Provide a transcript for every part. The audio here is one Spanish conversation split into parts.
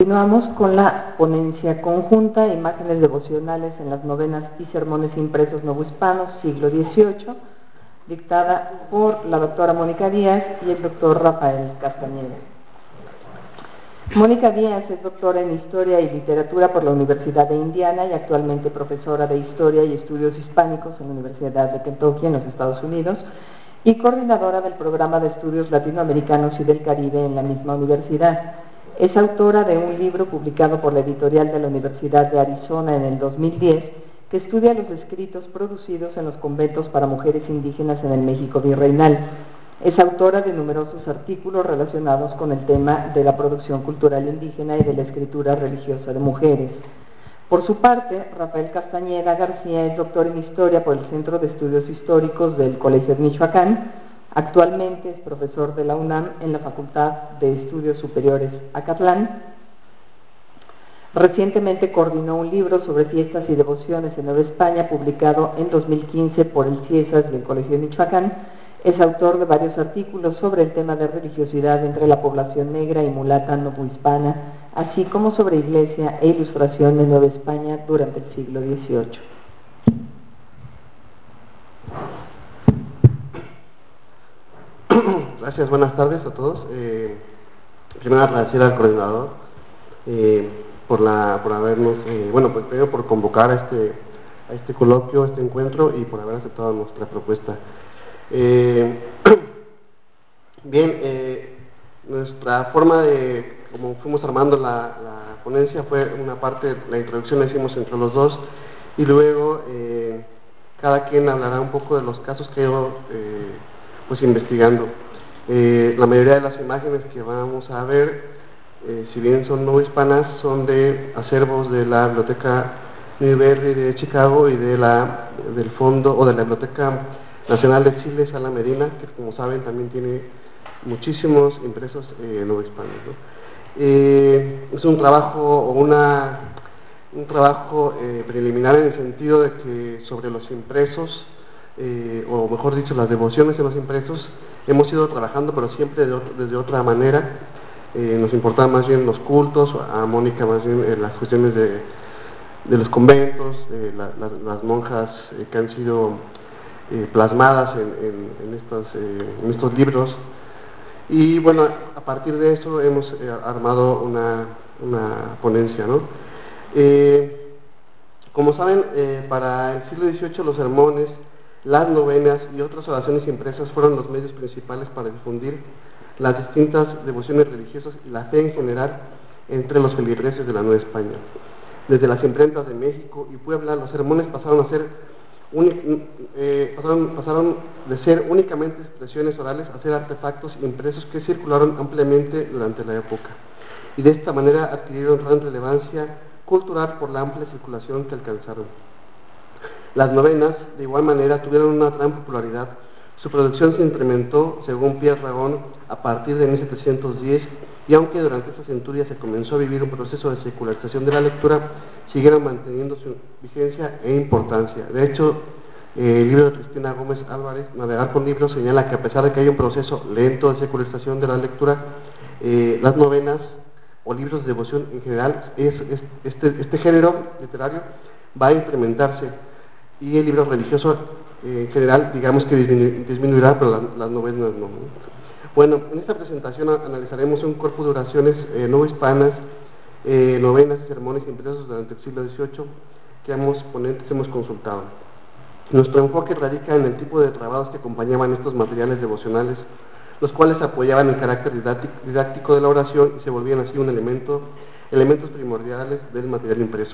Continuamos con la ponencia conjunta, imágenes devocionales en las novenas y sermones impresos novohispanos, siglo XVIII, dictada por la doctora Mónica Díaz y el doctor Rafael Castañeda. Mónica Díaz es doctora en Historia y Literatura por la Universidad de Indiana y actualmente profesora de Historia y Estudios Hispánicos en la Universidad de Kentucky, en los Estados Unidos, y coordinadora del Programa de Estudios Latinoamericanos y del Caribe en la misma universidad. Es autora de un libro publicado por la editorial de la Universidad de Arizona en el 2010, que estudia los escritos producidos en los conventos para mujeres indígenas en el México virreinal. Es autora de numerosos artículos relacionados con el tema de la producción cultural indígena y de la escritura religiosa de mujeres. Por su parte, Rafael Castañeda García es doctor en Historia por el Centro de Estudios Históricos del Colegio de Michoacán. Actualmente es profesor de la UNAM en la Facultad de Estudios Superiores Acatlán. Recientemente coordinó un libro sobre fiestas y devociones en Nueva España, publicado en 2015 por el CIESAS del Colegio de Michoacán. Es autor de varios artículos sobre el tema de religiosidad entre la población negra y mulata novohispana, así como sobre iglesia e ilustración en Nueva España durante el siglo XVIII. Gracias, buenas tardes a todos. Primero agradecer al coordinador por habernos, pues primero por convocar a este coloquio, a este encuentro, y por haber aceptado nuestra propuesta. Nuestra forma de, como fuimos armando la ponencia, fue una parte, la introducción la hicimos entre los dos, y luego cada quien hablará un poco de los casos que he ido pues investigando. La mayoría de las imágenes que vamos a ver, si bien son no hispanas, son de acervos de la Biblioteca Newberry de Chicago y del fondo, o de la Biblioteca Nacional de Chile, Sala Medina, que como saben también tiene muchísimos impresos no hispanos, ¿no? Es un trabajo preliminar, en el sentido de que sobre los impresos, o mejor dicho, las devociones en los impresos, hemos ido trabajando, pero siempre desde otra manera. Nos importaban más bien los cultos, a Mónica más bien las cuestiones de los conventos, las monjas que han sido plasmadas en estos libros. Y bueno, a partir de eso hemos armado una ponencia, ¿no? Como saben, para el siglo XVIII los sermones, las novenas y otras oraciones impresas fueron los medios principales para difundir las distintas devociones religiosas y la fe en general entre los feligreses de la Nueva España. Desde las imprentas de México y Puebla, los sermones pasaron de ser únicamente expresiones orales a ser artefactos impresos que circularon ampliamente durante la época, y de esta manera adquirieron gran relevancia cultural por la amplia circulación que alcanzaron. Las novenas, de igual manera, tuvieron una gran popularidad. Su producción se incrementó, según Pierre Ragón, a partir de 1710, y aunque durante esta centuria se comenzó a vivir un proceso de secularización de la lectura, siguieron manteniendo su vigencia e importancia. De hecho, el libro de Cristina Gómez Álvarez, Navegar por libros, señala que a pesar de que hay un proceso lento de secularización de la lectura, las novenas o libros de devoción en general, este género literario va a incrementarse, y el libro religioso en general, digamos que disminuirá, pero las novenas no. Bueno, en esta presentación analizaremos un cuerpo de oraciones no hispanas, novenas y sermones impresos durante el siglo XVIII que ambos ponentes hemos consultado. Nuestro enfoque radica en el tipo de trabados que acompañaban estos materiales devocionales, los cuales apoyaban el carácter didáctico de la oración y se volvían así elementos primordiales del material impreso.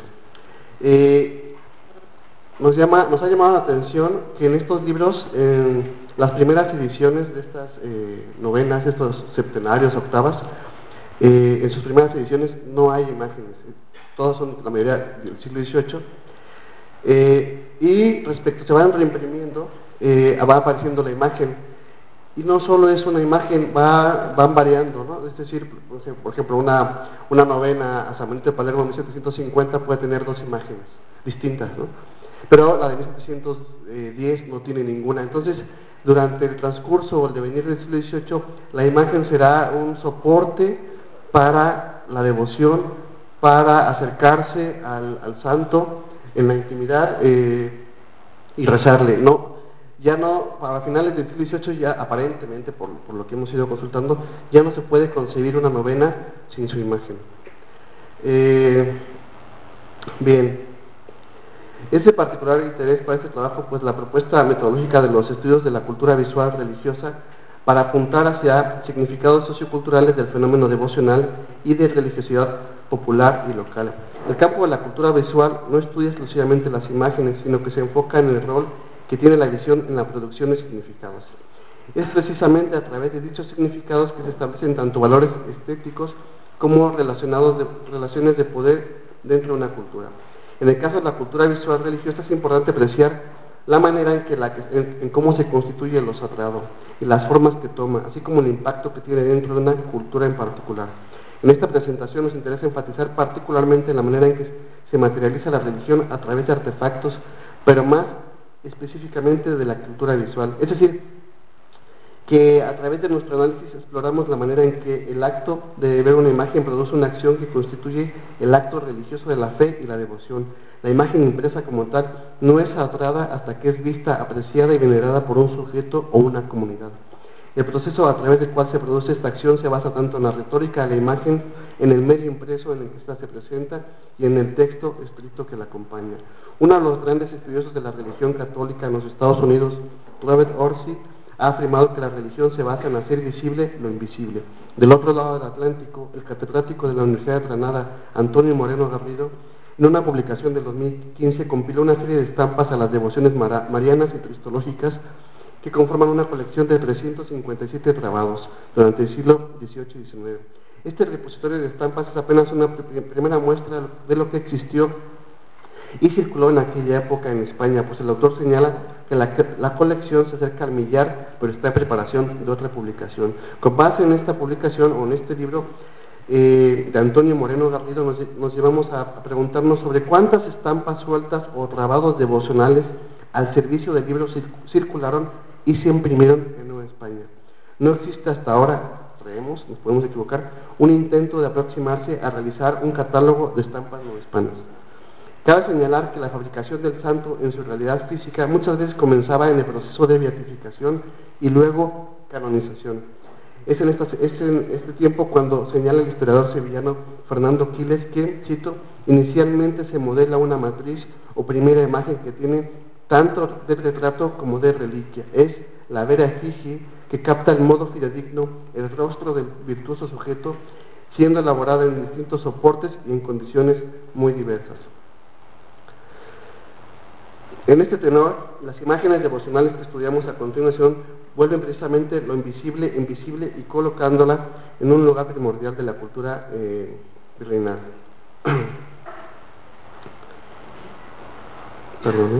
Nos ha llamado la atención que en estos libros, las primeras ediciones de estas novenas, estos septenarios, octavas, en sus primeras ediciones no hay imágenes, todas son la mayoría del siglo XVIII, y respecto se van reimprimiendo, va apareciendo la imagen, y no solo es una imagen, van variando, ¿no? Es decir, por ejemplo, una novena a San Benito de Palermo en 1750 puede tener dos imágenes distintas, ¿no? Pero la de 1710 no tiene ninguna. Entonces, durante el transcurso o el devenir del siglo XVIII, la imagen será un soporte para la devoción, para acercarse al santo en la intimidad y rezarle. Ya no, para finales del siglo XVIII, ya aparentemente, por lo que hemos ido consultando, ya no se puede concebir una novena sin su imagen. Bien, ese particular interés para este trabajo, pues la propuesta metodológica de los estudios de la cultura visual religiosa para apuntar hacia significados socioculturales del fenómeno devocional y de religiosidad popular y local. El campo de la cultura visual no estudia exclusivamente las imágenes, sino que se enfoca en el rol que tiene la visión en la producción de significados. Es precisamente a través de dichos significados que se establecen tanto valores estéticos como relaciones de poder dentro de una cultura. En el caso de la cultura visual religiosa es importante apreciar la manera en cómo se constituye lo sagrado y las formas que toma, así como el impacto que tiene dentro de una cultura en particular. En esta presentación nos interesa enfatizar particularmente la manera en que se materializa la religión a través de artefactos, pero más específicamente de la cultura visual. Es decir, que a través de nuestro análisis exploramos la manera en que el acto de ver una imagen produce una acción que constituye el acto religioso de la fe y la devoción. La imagen impresa como tal no es sagrada hasta que es vista, apreciada y venerada por un sujeto o una comunidad. El proceso a través del cual se produce esta acción se basa tanto en la retórica de la imagen, en el medio impreso en el que ésta se presenta y en el texto escrito que la acompaña. Uno de los grandes estudiosos de la religión católica en los Estados Unidos, Robert Orsi, ha afirmado que la religión se basa en hacer visible lo invisible. Del otro lado del Atlántico, el catedrático de la Universidad de Granada, Antonio Moreno Garrido, en una publicación del 2015 compiló una serie de estampas a las devociones marianas y cristológicas que conforman una colección de 357 grabados durante el siglo XVIII y XIX. Este repositorio de estampas es apenas una primera muestra de lo que existió y circuló en aquella época en España, pues el autor señala que la colección se acerca al millar, pero está en preparación de otra publicación. Con base en esta publicación o en este libro de Antonio Moreno Garrido nos llevamos a preguntarnos sobre cuántas estampas sueltas o grabados devocionales al servicio del libro circularon y se imprimieron en Nueva España. No existe hasta ahora, creemos, nos podemos equivocar, un intento de aproximarse a realizar un catálogo de estampas novohispanas. Cabe señalar que la fabricación del santo en su realidad física muchas veces comenzaba en el proceso de beatificación y luego canonización. Es en este tiempo cuando señala el historiador sevillano Fernando Quiles que, cito, inicialmente se modela una matriz o primera imagen que tiene tanto de retrato como de reliquia. Es la vera efigie que capta el modo fidedigno el rostro del virtuoso sujeto, siendo elaborada en distintos soportes y en condiciones muy diversas. En este tenor, las imágenes devocionales que estudiamos a continuación vuelven precisamente lo invisible y colocándola en un lugar primordial de la cultura virreinal. Perdón,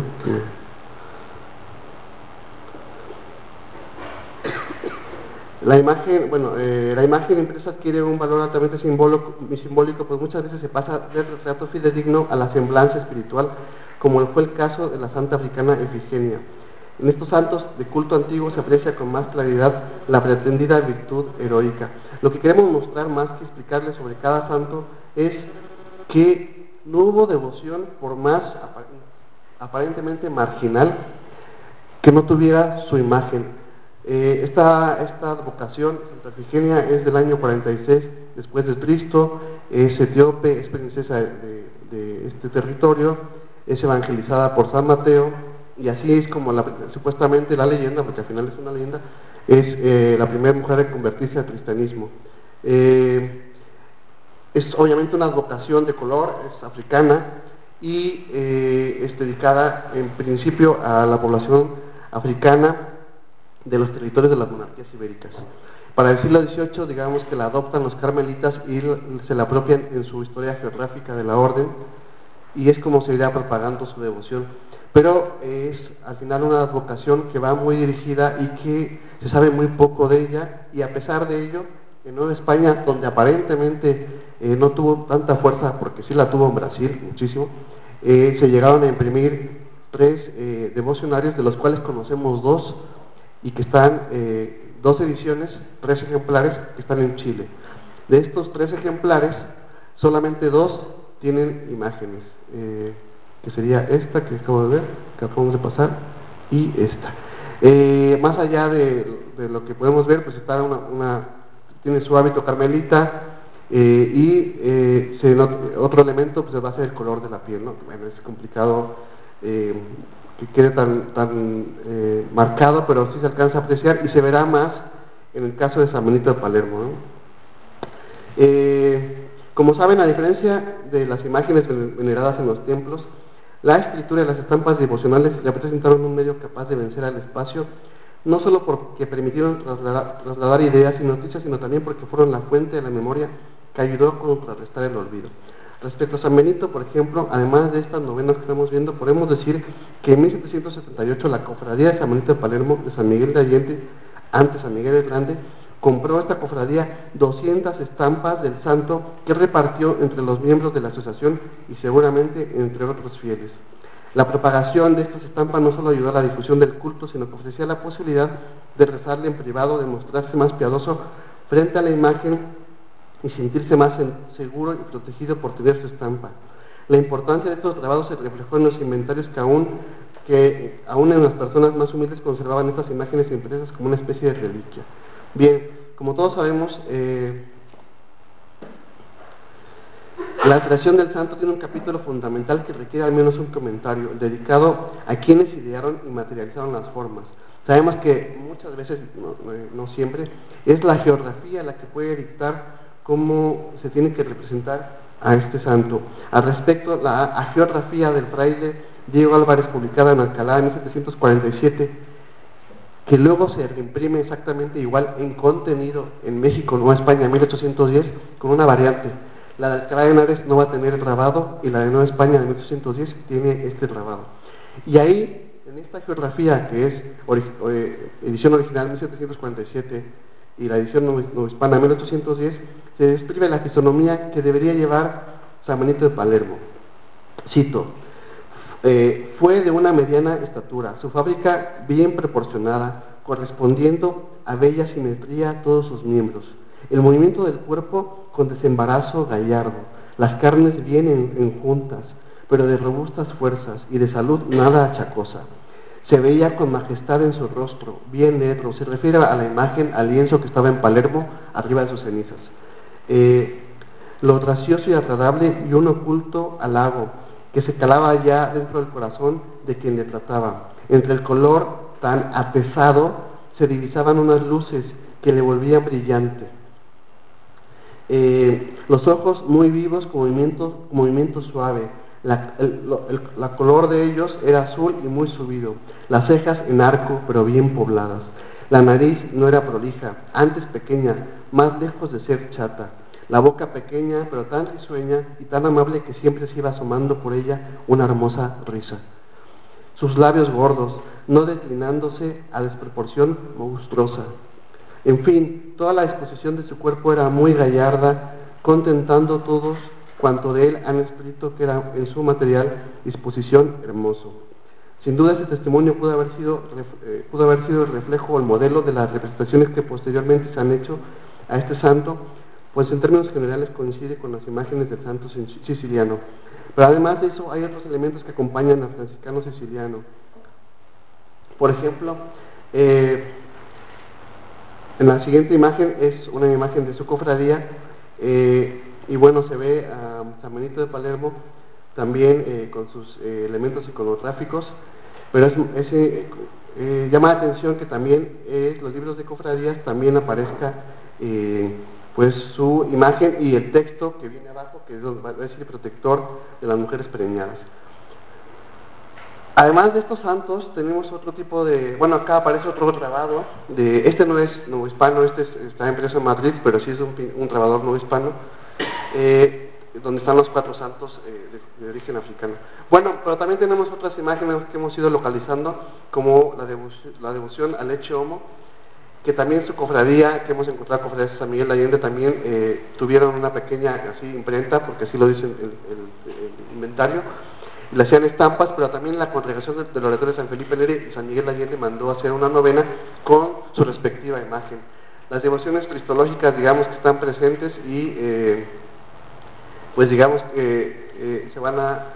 La imagen impresa adquiere un valor altamente simbólico, pues muchas veces se pasa del retrato fidedigno a la semblanza espiritual, como fue el caso de la santa africana Efigenia. En estos santos de culto antiguo se aprecia con más claridad la pretendida virtud heroica. Lo que queremos mostrar más que explicarles sobre cada santo es que no hubo devoción, por más aparentemente marginal, que no tuviera su imagen. Esta vocación, Santa Efigenia, es del año 46 después de Cristo, es etíope, es princesa de este territorio, es evangelizada por San Mateo, y así es como supuestamente la leyenda, porque al final es una leyenda, es la primera mujer en convertirse al cristianismo. Es obviamente una vocación de color, es africana y es dedicada en principio a la población africana de los territorios de las monarquías ibéricas. Para el siglo XVIII, digamos que la adoptan los carmelitas y se la apropian en su historia geográfica de la orden, y es como se irá propagando su devoción. Pero es al final una vocación que va muy dirigida y que se sabe muy poco de ella, y a pesar de ello, en Nueva España, donde aparentemente no tuvo tanta fuerza, porque sí la tuvo en Brasil muchísimo, se llegaron a imprimir 3 devocionarios, de los cuales conocemos 2, y que están 2 ediciones, 3 ejemplares que están en Chile. De estos 3 ejemplares, solamente 2 tienen imágenes, que sería esta que acabo de ver, que acabamos de pasar, y esta. Más allá de lo que podemos ver, pues está tiene su hábito carmelita, otro elemento pues va a ser el color de la piel, ¿no? Bueno, es complicado que quede tan marcado, pero sí se alcanza a apreciar y se verá más en el caso de San Benito de Palermo, ¿no? Como saben, a diferencia de las imágenes veneradas en los templos, la escritura y las estampas devocionales representaron un medio capaz de vencer al espacio, no solo porque permitieron trasladar ideas y noticias, sino también porque fueron la fuente de la memoria que ayudó a contrarrestar el olvido. Respecto a San Benito, por ejemplo, además de estas novenas que estamos viendo, podemos decir que en 1778 la Cofradía de San Benito de Palermo, de San Miguel de Allende, antes San Miguel el Grande, compró esta cofradía 200 estampas del santo que repartió entre los miembros de la asociación y seguramente entre otros fieles. La propagación de estas estampas no solo ayudó a la difusión del culto, sino que ofrecía la posibilidad de rezarle en privado, de mostrarse más piadoso frente a la imagen y sentirse más seguro y protegido por tener su estampa. La importancia de estos grabados se reflejó en los inventarios que aún en las personas más humildes conservaban estas imágenes impresas como una especie de reliquia. Bien, como todos sabemos, la creación del santo tiene un capítulo fundamental que requiere al menos un comentario, dedicado a quienes idearon y materializaron las formas. Sabemos que muchas veces, no siempre, es la geografía la que puede dictar cómo se tiene que representar a este santo. Al respecto, la geografía del fraile Diego Álvarez, publicada en Alcalá en 1747, que luego se reimprime exactamente igual en contenido en México, Nueva España, en 1810, con una variante. La de Alcalá de Henares no va a tener el grabado y la de Nueva España de 1810 tiene este grabado. Y ahí, en esta geografía, que es edición original 1747 y la edición novohispana 1810, se describe la fisonomía que debería llevar San Benito de Palermo. Cito: fue de una mediana estatura, su fábrica bien proporcionada, correspondiendo a bella simetría a todos sus miembros, el movimiento del cuerpo con desembarazo gallardo, las carnes bien enjuntas, pero de robustas fuerzas y de salud nada achacosa. Se veía con majestad en su rostro, bien negro, se refiere a la imagen, al lienzo que estaba en Palermo, arriba de sus cenizas. Lo gracioso y agradable y un oculto halago que se calaba ya dentro del corazón de quien le trataba. Entre el color tan atezado se divisaban unas luces que le volvían brillante. Los ojos muy vivos con movimiento suave. La color de ellos era azul y muy subido, las cejas en arco pero bien pobladas, la nariz no era prolija, antes pequeña, más lejos de ser chata, la boca pequeña pero tan risueña y tan amable que siempre se iba asomando por ella una hermosa risa. Sus labios gordos, no declinándose a desproporción monstruosa. En fin, toda la disposición de su cuerpo era muy gallarda, contentando todos cuanto de él han escrito que era en su material disposición hermoso. Sin duda ese testimonio pudo haber sido el reflejo o el modelo de las representaciones que posteriormente se han hecho a este santo, pues en términos generales coincide con las imágenes del santo siciliano. Pero además de eso hay otros elementos que acompañan al franciscano siciliano. Por ejemplo, en la siguiente imagen es una imagen de su cofradía, y bueno, se ve a San Benito de Palermo también con sus elementos iconográficos, pero llama la atención que también los libros de cofradías también aparezca pues su imagen y el texto que viene abajo, que va a decir protector de las mujeres preñadas. Además de estos santos tenemos otro tipo de, bueno, acá aparece otro grabado este no es novohispano, está impreso en Madrid, pero sí es un grabador novohispano, donde están los 4 santos de origen africano. Bueno, pero también tenemos otras imágenes que hemos ido localizando, como la devoción al leche homo, que también su cofradía, que hemos encontrado cofradías de San Miguel de Allende, también tuvieron una pequeña así imprenta, porque así lo dice el inventario, y le hacían estampas, pero también la congregación de los oradores de San Felipe Neri y San Miguel de Allende mandó a hacer una novena con su respectiva imagen. las devociones cristológicas, digamos, que están presentes y pues digamos que se van a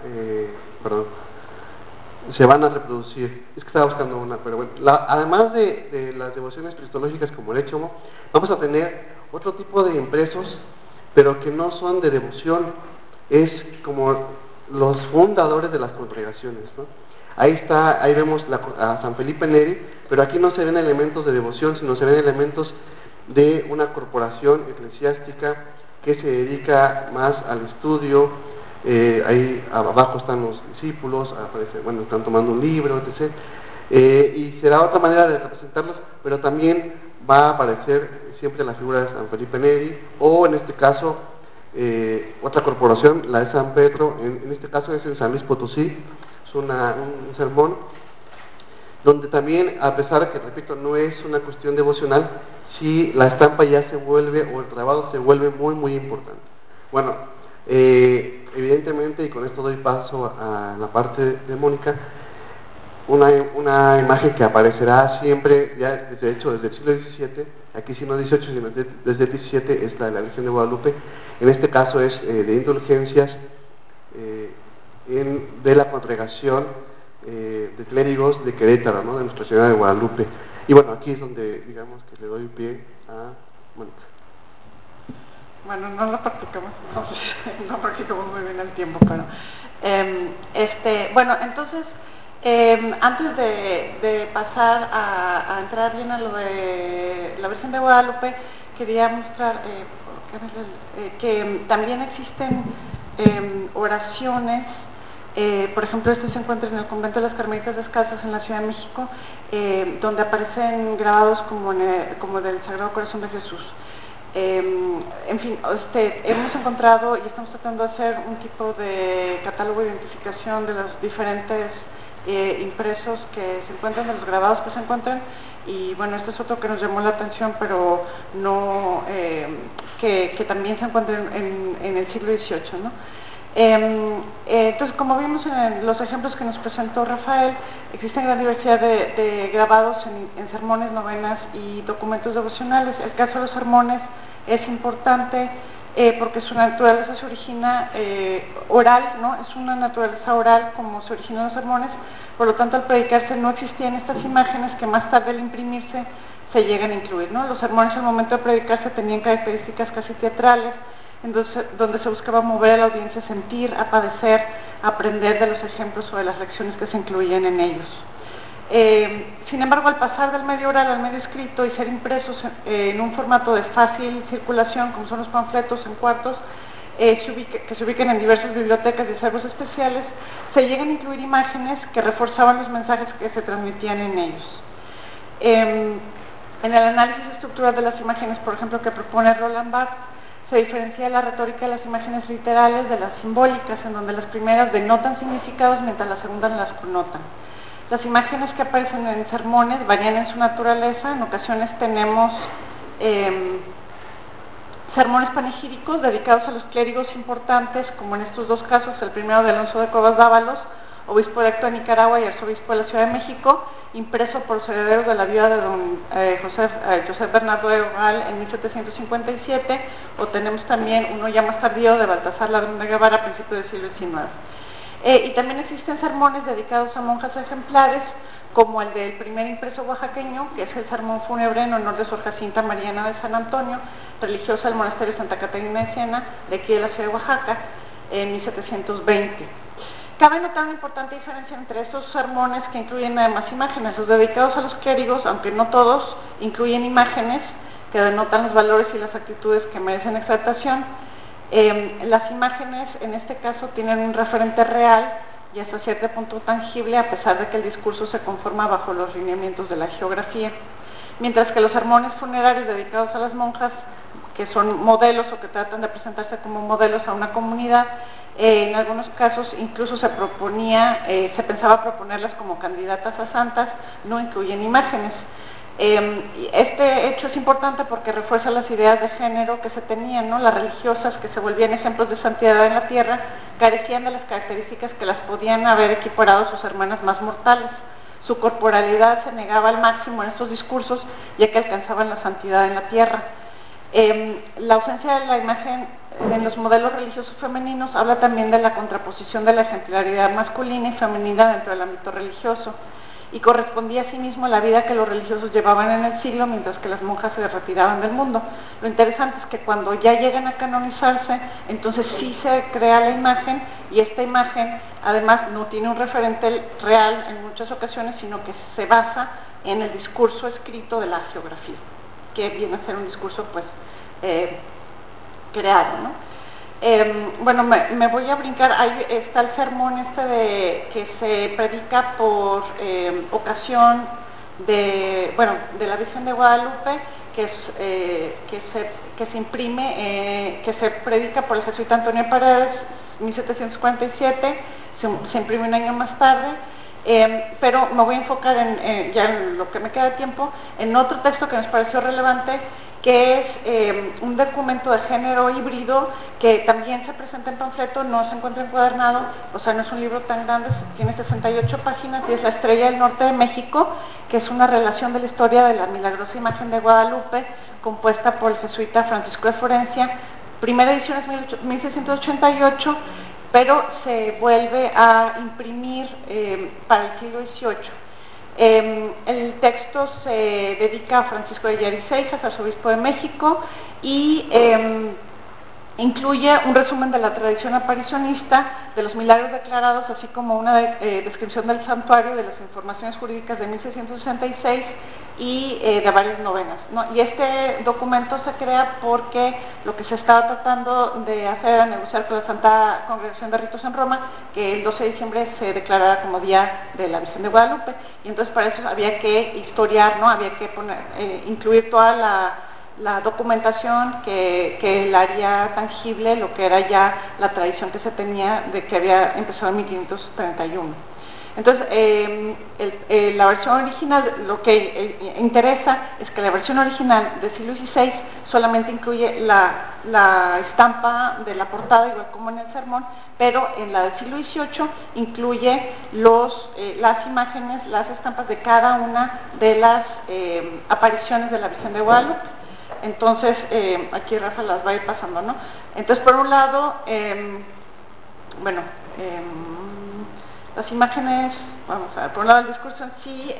reproducir. Es que estaba buscando una, pero bueno, además de las devociones cristológicas como el Échomo, vamos a tener otro tipo de impresos, pero que no son de devoción, es como los fundadores de las congregaciones, ¿no? Ahí vemos a San Felipe Neri, pero aquí no se ven elementos de devoción, sino se ven elementos de una corporación eclesiástica que se dedica más al estudio. Ahí abajo están los discípulos, están tomando un libro, etc. Y será otra manera de representarlos, pero también va a aparecer siempre la figura de San Felipe Neri, o en este caso otra corporación, la de San Pedro, en este caso es en San Luis Potosí. Es un sermón donde también, a pesar de que, repito, no es una cuestión devocional, sí la estampa ya se vuelve, o el grabado se vuelve muy muy importante. Bueno, evidentemente, y con esto doy paso a la parte de Mónica, una imagen que aparecerá siempre, ya desde el siglo XVII, aquí sí no XVIII, sino desde el XVII, es la de la Virgen de Guadalupe. En este caso es de indulgencias de la congregación de clérigos de Querétaro, ¿no?, de Nuestra Señora de Guadalupe. Y bueno, aquí es donde, digamos, que le doy pie a Mónica. Bueno, no lo practicamos, no practicamos muy bien el tiempo, pero bueno, entonces antes de pasar a entrar bien a lo de la Virgen de Guadalupe, quería mostrar que también existen oraciones. Por ejemplo, se encuentra en el convento de las Carmelitas Descalzas en la Ciudad de México, donde aparecen grabados como del Sagrado Corazón de Jesús. En fin, hemos encontrado y estamos tratando de hacer un tipo de catálogo de identificación de los diferentes impresos que se encuentran, de los grabados que se encuentran, y bueno, este es otro que nos llamó la atención, pero no que también se encuentra en el siglo XVIII, ¿no? Entonces, como vimos en los ejemplos que nos presentó Rafael, existe gran diversidad de grabados en sermones, novenas y documentos devocionales. El caso de los sermones es importante porque su naturaleza se origina oral, ¿no? Es una naturaleza oral como se originan los sermones. Por lo tanto, al predicarse no existían estas imágenes que más tarde, al imprimirse, se llegan a incluir, ¿no? Los sermones al momento de predicarse tenían características casi teatrales, entonces, donde se buscaba mover a la audiencia a sentir, a padecer, a aprender de los ejemplos o de las lecciones que se incluían en ellos. Sin embargo, al pasar del medio oral al medio escrito y ser impresos en un formato de fácil circulación, como son los panfletos en cuartos, que se ubican en diversas bibliotecas y acervos especiales, se llegan a incluir imágenes que reforzaban los mensajes que se transmitían en ellos. En el análisis estructural de las imágenes, por ejemplo, que propone Roland Barthes, se diferencia la retórica de las imágenes literales de las simbólicas, en donde las primeras denotan significados mientras las segundas las connotan. Las imágenes que aparecen en sermones varían en su naturaleza. En ocasiones tenemos sermones panegíricos dedicados a los clérigos importantes, como en estos dos casos, el primero de Alonso de Cuevas Dávalos, obispo electo de Nicaragua y arzobispo de la Ciudad de México, impreso por los herederos de la viuda de don José Bernardo de Ogal en 1757, o tenemos también uno ya más tardío de Baltasar Ladrón de Guevara a principios del siglo XIX. Y también existen sermones dedicados a monjas ejemplares, como el del primer impreso oaxaqueño, que es el sermón fúnebre en honor de Sor Jacinta Mariana de San Antonio, religiosa del monasterio de Santa Catarina de Siena, de aquí de la ciudad de Oaxaca, en 1720. Cabe notar una importante diferencia entre estos sermones que incluyen además imágenes. Los dedicados a los clérigos, aunque no todos, incluyen imágenes que denotan los valores y las actitudes que merecen exaltación. Las imágenes, en este caso, tienen un referente real y hasta cierto punto tangible, a pesar de que el discurso se conforma bajo los lineamientos de la geografía. Mientras que los sermones funerarios dedicados a las monjas, que son modelos o que tratan de presentarse como modelos a una comunidad, en algunos casos incluso se pensaba proponerlas como candidatas a santas, no incluyen imágenes. Este hecho es importante porque refuerza las ideas de género que se tenían, ¿no? Las religiosas, que se volvían ejemplos de santidad en la tierra, carecían de las características que las podían haber equiparado a sus hermanas más mortales. su corporalidad se negaba al máximo en estos discursos, ya que alcanzaban la santidad en la tierra. La ausencia de la imagen en los modelos religiosos femeninos habla también de la contraposición de la ejemplaridad masculina y femenina dentro del ámbito religioso, y correspondía asimismo a la vida que los religiosos llevaban en el siglo, mientras que las monjas se retiraban del mundo. Lo interesante es que cuando ya llegan a canonizarse, entonces sí se crea la imagen, y esta imagen además no tiene un referente real en muchas ocasiones, sino que se basa en el discurso escrito de la hagiografía, que viene a ser un discurso pues creado, ¿no? Bueno, me voy a brincar. Ahí está el sermón que se predica por ocasión de la Virgen de Guadalupe, que se imprime, que se predica por el jesuita Antonio Paredes, 1747, se imprime un año más tarde. Pero me voy a enfocar ya en lo que me queda de tiempo, en otro texto que nos pareció relevante, que es un documento de género híbrido que también se presenta en panfleto, no se encuentra encuadernado, o sea, no es un libro tan grande, tiene 68 páginas, y es La Estrella del Norte de México, que es una relación de la historia de la milagrosa imagen de Guadalupe, compuesta por el jesuita Francisco de Florencia. Primera edición es 1688, pero se vuelve a imprimir para el siglo XVIII. El texto se dedica a Francisco de Aguilar y Seijas, arzobispo de México, y incluye un resumen de la tradición aparicionista, de los milagros declarados, así como una descripción del santuario, de las informaciones jurídicas de 1666 y de varias novenas, ¿no? Y este documento se crea porque lo que se estaba tratando de hacer era negociar con la Santa Congregación de Ritos en Roma, que el 12 de diciembre se declarara como Día de la Virgen de Guadalupe, y entonces para eso había que historiar, ¿no? Había que incluir toda la documentación que la haría tangible lo que era ya la tradición que se tenía de que había empezado en 1531. Entonces, la versión original, lo que interesa es que la versión original del siglo XVI solamente incluye la estampa de la portada, igual como en el sermón, pero en la del siglo XVIII incluye las imágenes, las estampas de cada una de las apariciones de la Virgen de Guadalupe. Entonces, aquí Rafa las va a ir pasando, ¿no? Entonces, por un lado, las imágenes, vamos a ver, por un lado el discurso en sí,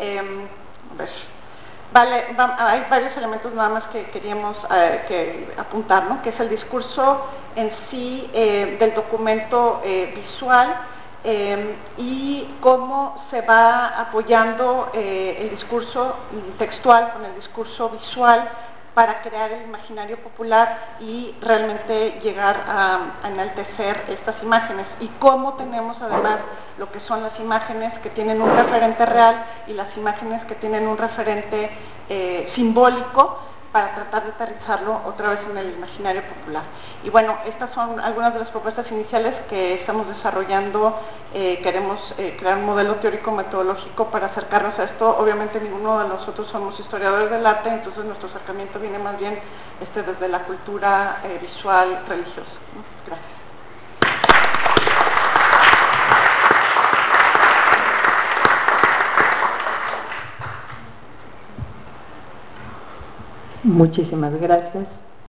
hay varios elementos nada más que queríamos apuntar, ¿no? Que es el discurso en sí del documento visual, y cómo se va apoyando el discurso textual con el discurso visual para crear el imaginario popular y realmente llegar a enaltecer estas imágenes, y cómo tenemos además lo que son las imágenes que tienen un referente real y las imágenes que tienen un referente simbólico, para tratar de aterrizarlo otra vez en el imaginario popular. Y bueno, estas son algunas de las propuestas iniciales que estamos desarrollando. Queremos crear un modelo teórico metodológico para acercarnos a esto. Obviamente ninguno de nosotros somos historiadores del arte, entonces nuestro acercamiento viene más bien desde la cultura visual religiosa. Gracias. Muchísimas gracias.